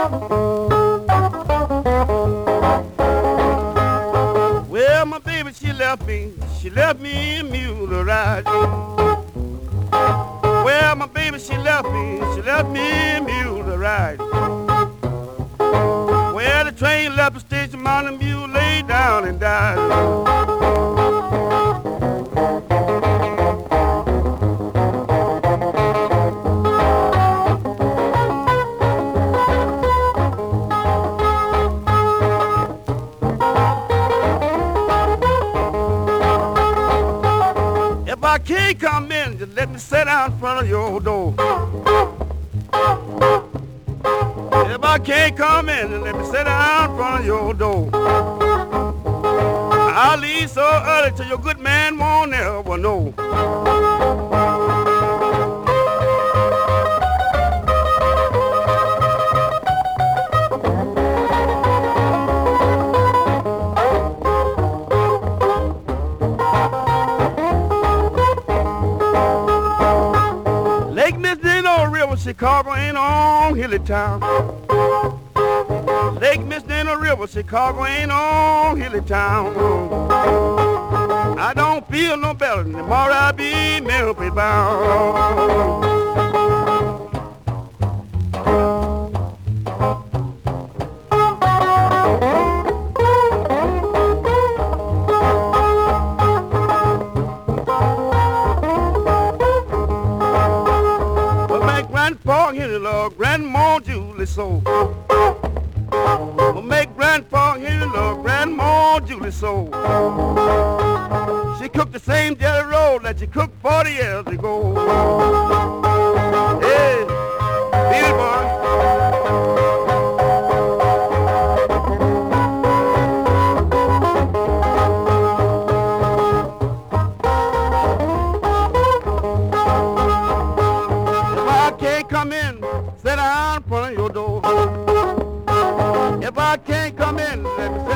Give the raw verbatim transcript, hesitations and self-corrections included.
Well, my baby, she left me. She left me a mule to ride. Well, my baby, she left me. She left me a mule to ride. Well, the train left the station, my mule laid down and died. If I can't come in, just let me sit down in front of your door. If I can't come in, just let me sit down in front of your door. I'll leave so early till your good man won't ever know. Lake Michigan or River, Chicago ain't on hilly town. Lake Michigan or River, Chicago ain't on hilly town. I don't feel no better than tomorrow I'll be Memphis bound. Grandpa Henry love Grandma Julie so. Well, make Grandpa Henry love Grandma Julie so. She cooked the same jelly roll that she cooked forty years ago. Hey, feel it, boy. Come in, sit down in front of your door. If I can't come in, let me sit